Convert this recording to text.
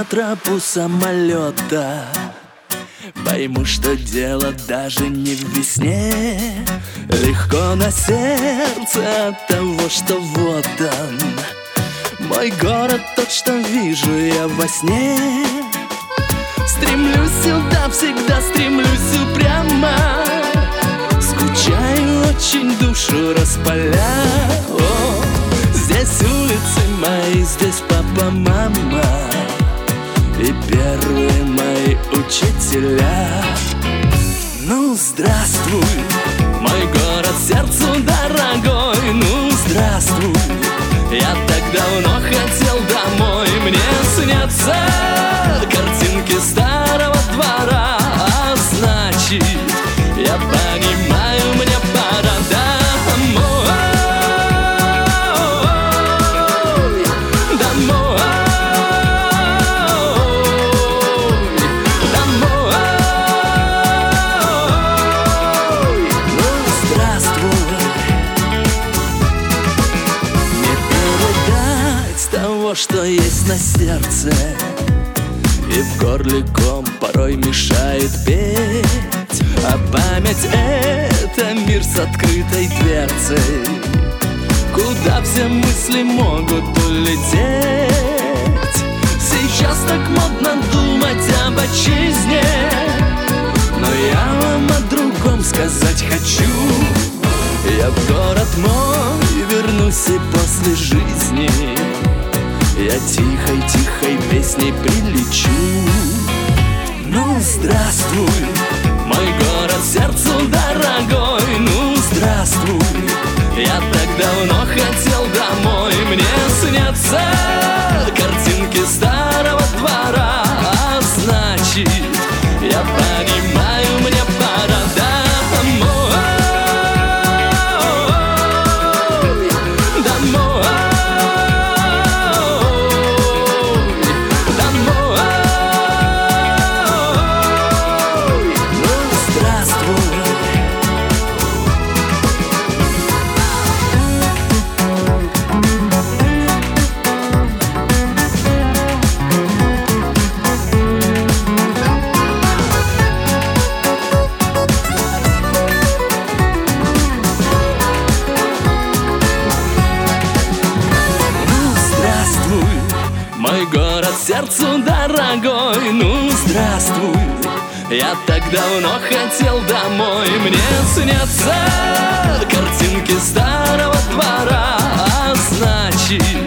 на тропу самолета, пойму, что дело даже не в весне. Легко на сердце от того, что вот он, мой город, тот, что вижу я во сне. Стремлюсь сюда, всегда стремлюсь упрямо, скучаю очень, душу распаля. О, здесь улицы мои, здесь папа, мама и первые мои учителя. Ну, здравствуй, мой город, сердцу дорогой. Ну, здравствуй, я так давно хотел домой. Мне снятся картинки старого двора, а значит, я понимаю, мне пора домой. Домой. Домой. Ну, здравствуй. Не передать того, что есть на сердце, и в горле ком порой мешает петь. А память — это мир с открытой дверцей, куда все мысли могут улететь. Сейчас так модно думать об отчизне, но я вам о другом сказать хочу. Я в город мой вернусь и после жизни я тихой-тихой песней прилечу. Ну, здравствуй, мой город, сердцу дорогой. Ну, здравствуй, я так давно хотел домой. Мне снятся картинки старого двора, а значит, я понимаю, мне пора домой. Домой. Мой город, сердцу дорогой. Ну, здравствуй, я так давно хотел домой. Мне снятся картинки старого двора, а значит,